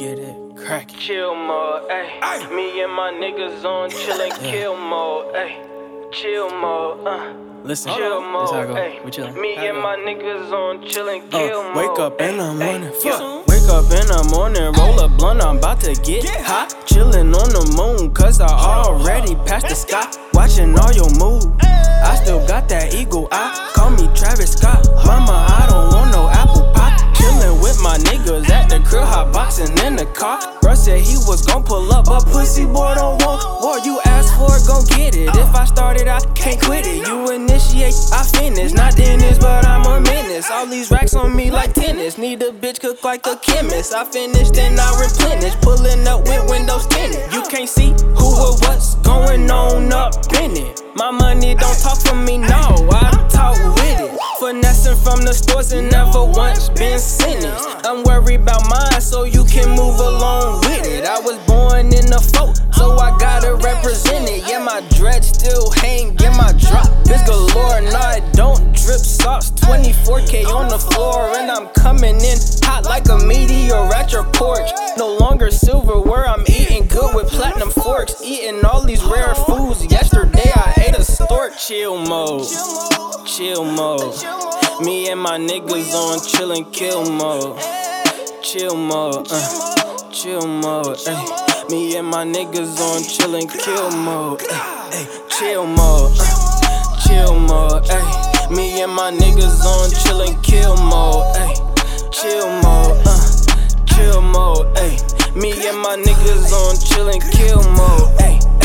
get it crackin'. Chill mode, ayy. Me and my niggas on chillin' kill mode, ayy. Chill mode, Listen, chill this mode, how I go. ayy. We chillin'. Me and my niggas on chillin' kill mode. Wake up in the morning, fuck. Wake up in the morning, roll a blunt, I'm about to get hot. Chillin' on the moon, cause I already passed the sky. Watching all your moves, I still got that eagle eye. Call me Travis Scott, mama, I don't want no apple pie. Chillin' with my niggas at the crib, hot boxing in the car. Bruh said he was gon' pull up, but pussy boy don't want war. You ask for it, gon' get it. If I started, I can't quit it. You initiate, I finish. Not Dennis, but I'm a menace. All these racks on me like tennis. Need a bitch cook like a chemist. I finish, then I replenish. Pulling up with windows tinted. You can't see who or what's going on up in it. My money don't talk for me, no, I talk with it. Finessing from the stores and never once been sentenced. I'm worried about mine, so you can move along with it. I was born in the folk, so I gotta represent it. Yeah, my dread still hang, yeah, my drop is galore. Nah, it don't drip sauce, 24K on the floor. And I'm coming in hot like a meteor at your porch. No longer silverware, I'm eating good with platinum forks. Eating all these rare foods, yesterday I ate a stork. Chill mode, chill mode. Me and my niggas on chillin' kill mode. Chill mode, chill mode, ayy. Me and my niggas on chillin' kill mode, ayy. Chill mode, chill mode, ayy. Me and my niggas on chillin' kill mode, ayy. Chill mode, chill mode, ayy. Me and my niggas on chillin' kill mode, ayy.